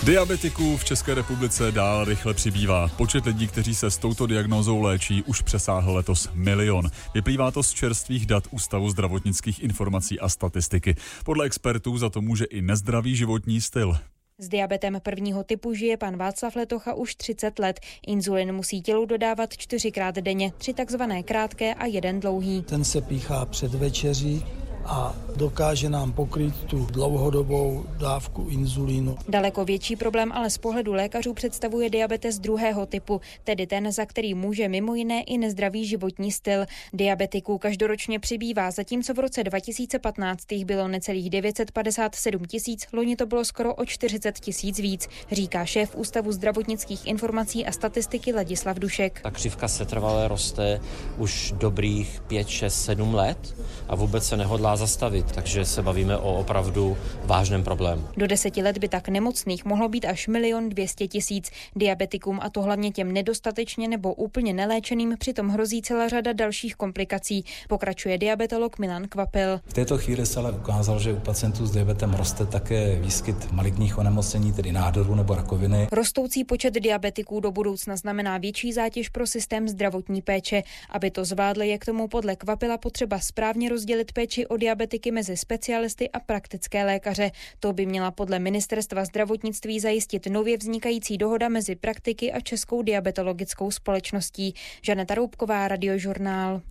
Diabetiků v České republice dál rychle přibývá. Počet lidí, kteří se s touto diagnózou léčí, už přesáhl letos 1 000 000. Vyplývá to z čerstvých dat Ústavu zdravotnických informací a statistiky. Podle expertů za to může i nezdravý životní styl. S diabetem prvního typu žije pan Václav Letocha už 30 let. Inzulin musí tělu dodávat 4krát denně, 3 takzvané krátké a 1 dlouhý. Ten se píchá před večeří a dokáže nám pokrýt tu dlouhodobou dávku inzulínu. Daleko větší problém ale z pohledu lékařů představuje diabetes druhého typu, tedy ten, za který může mimo jiné i nezdravý životní styl. Diabetiků každoročně přibývá, zatímco v roce 2015 jich bylo necelých 957 000, loni to bylo skoro o 40 000 víc, říká šéf Ústavu zdravotnických informací a statistiky Ladislav Dušek. Ta křivka setrvale roste už dobrých 5, 6, 7 let a vůbec se nehodlá zastavit, takže se bavíme o opravdu vážném problému. Do 10 let by tak nemocných mohlo být až 1 200 000. Diabetikům, a to hlavně těm nedostatečně nebo úplně neléčeným, přitom hrozí celá řada dalších komplikací, pokračuje diabetolog Milan Kvapil. V této chvíli se ale ukázalo, že u pacientů s diabetem roste také výskyt maligních onemocnění, tedy nádorů nebo rakoviny. Rostoucí počet diabetiků do budoucna znamená větší zátěž pro systém zdravotní péče. Aby to zvládli, je k tomu podle Kvapila potřeba správně rozdělit péči o diabetiky mezi specialisty a praktické lékaře. To by měla podle ministerstva zdravotnictví zajistit nově vznikající dohoda mezi praktiky a Českou diabetologickou společností. Žaneta Roubková, Radiožurnál.